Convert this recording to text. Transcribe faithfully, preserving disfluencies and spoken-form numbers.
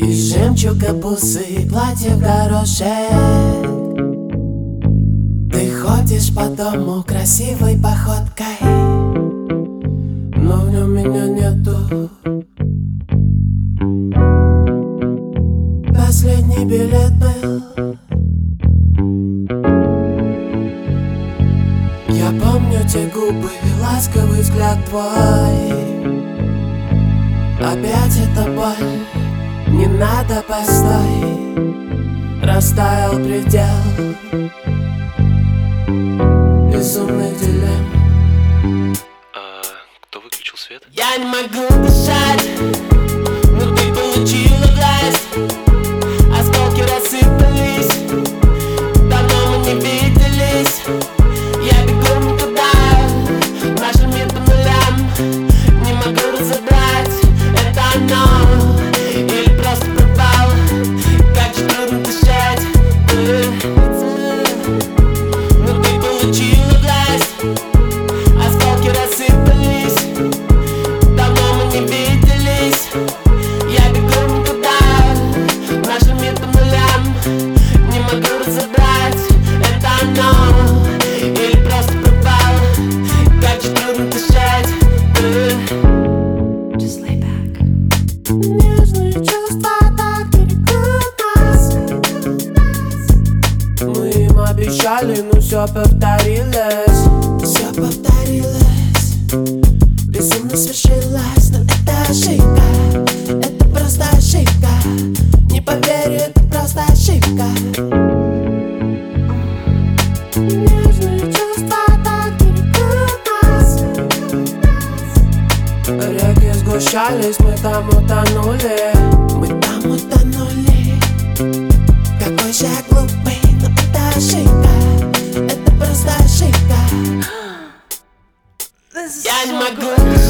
Из жемчуга бусы, платьев горошек. Ты ходишь по дому красивой походкой, но в нем меня нету. Последний билет был. Я помню те губы, ласковый взгляд твой. Опять эта боль, не надо, постой. Растаял предел безумных дилемм. А кто выключил свет? Я не могу дышать, но ты получила власть. Осколки рассыпались, давно мы не виделись. Я бегу никуда, нашим миром нулям. Не могу разобрать, это оно или просто пропал. Как же трудно дышать. Но ты получила власть, осколки рассыпались, давно мы не виделись. Я бегу никуда, нашим миром нулям. Не могу разобрать, это оно или просто пропал. Как же трудно дышать. Just lay back. Нежные чувства так берегут нас. Мы им обещали, но все повторилось. Все повторилось, безумно свершилось. Но это ошибка, это просто ошибка. Не поверю, это просто ошибка. Нежные чувства так берегут нас. Реки сгущались, мы там утонули. Мы там утонули. Какой же я глупый, но это ошибка. Это просто ошибка. Я не могу